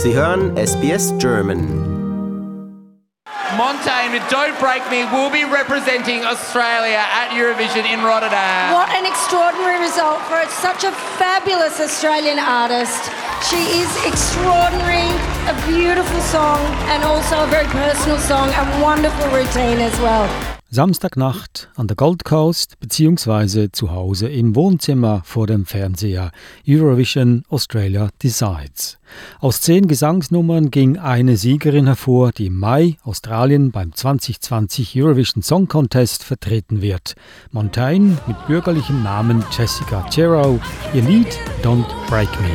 Sie hören SBS German. Montaigne with Don't Break Me will be representing Australia at Eurovision in Rotterdam. What an extraordinary result for such a fabulous Australian artist. She is extraordinary, a beautiful song and also a very personal song and wonderful routine as well. Samstagnacht an der Gold Coast bzw. zu Hause im Wohnzimmer vor dem Fernseher. Eurovision Australia Decides. Aus 10 Gesangsnummern ging eine Siegerin hervor, die im Mai Australien beim 2020 Eurovision Song Contest vertreten wird. Montaigne mit bürgerlichem Namen Jessica Cerro, ihr Lied Don't Break Me.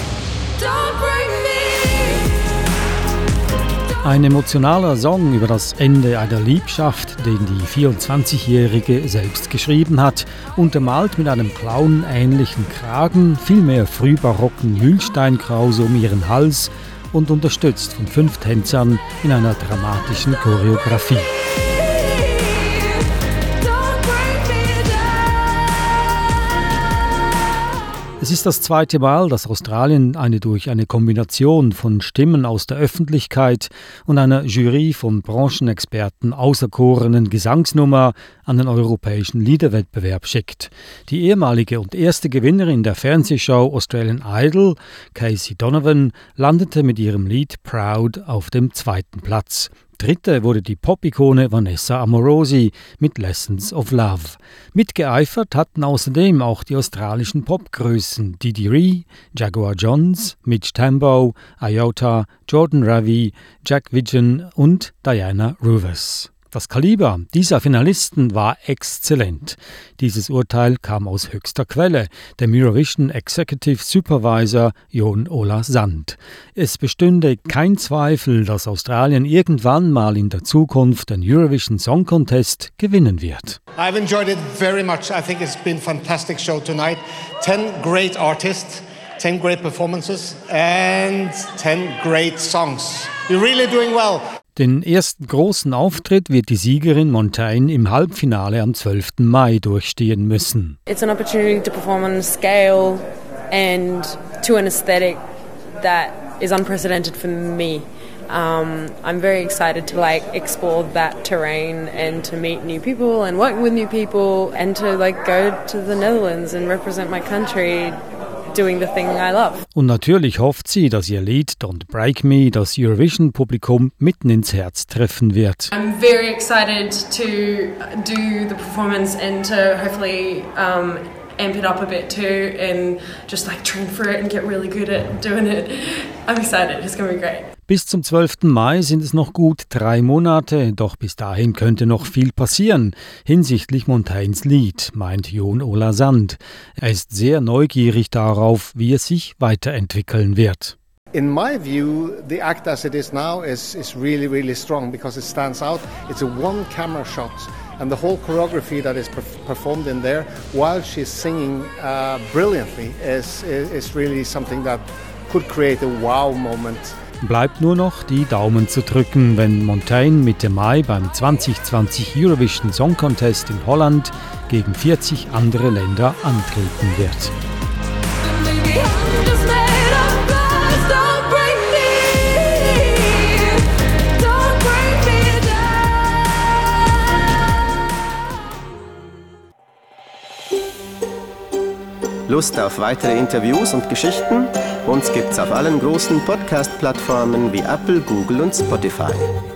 Ein emotionaler Song über das Ende einer Liebschaft, den die 24-Jährige selbst geschrieben hat, untermalt mit einem clownähnlichen Kragen, vielmehr frühbarocken Mühlsteinkrause um ihren Hals und unterstützt von 5 Tänzern in einer dramatischen Choreografie. Es ist das 2. Mal, dass Australien durch eine Kombination von Stimmen aus der Öffentlichkeit und einer Jury von Branchenexperten auserkorenen Gesangsnummer an den europäischen Liederwettbewerb schickt. Die ehemalige und erste Gewinnerin der Fernsehshow Australian Idol, Casey Donovan, landete mit ihrem Lied Proud auf dem 2. Platz. Dritte wurde die Pop-Ikone Vanessa Amorosi mit Lessons of Love. Mitgeeifert hatten außerdem auch die australischen Popgrößen Didi Ree, Jaguar Johns, Mitch Tambo, Iota, Jordan Ravi, Jack Widgeon und Diana Ruvers. Das Kaliber dieser Finalisten war exzellent. Dieses Urteil kam aus höchster Quelle, dem Eurovision Executive Supervisor Jon Ola Sand. Es bestünde kein Zweifel, dass Australien irgendwann mal in der Zukunft den Eurovision Song Contest gewinnen wird. I've enjoyed it very much. I think it's been a fantastic show tonight. 10 great artists, 10 great performances and 10 great songs. You're really doing well. Den ersten großen Auftritt wird die Siegerin Montaigne im Halbfinale am 12. Mai durchstehen müssen. It's an opportunity to perform on a scale and to an aesthetic that is unprecedented for me. I'm very excited to explore that terrain and to meet new people and work with new people and to go to the Netherlands and represent my country. Doing the thing I love. Und natürlich hofft sie, dass ihr Lied Don't Break Me das Eurovision-Publikum mitten ins Herz treffen wird. I'm very excited to do the performance and to hopefully amp it up a bit too and just train for it and get really good at doing it. I'm excited, it's going to be great. Bis zum 12. Mai sind es noch gut 3 Monate, doch bis dahin könnte noch viel passieren hinsichtlich Montaignes Lied, meint Jon Ola Sand. Er ist sehr neugierig darauf, wie es sich weiterentwickeln wird. In my view, the act as it is now is really, really strong because it stands out. It's a one-camera shot. And the whole choreography that is performed in there while she's singing brilliantly is really something that could create a wow moment. Bleibt nur noch die Daumen zu drücken, wenn Montaigne Mitte Mai beim 2020 Eurovision Song Contest in Holland gegen 40 andere Länder antreten wird. Lust auf weitere Interviews und Geschichten? Uns gibt's auf allen großen Podcast-Plattformen wie Apple, Google und Spotify.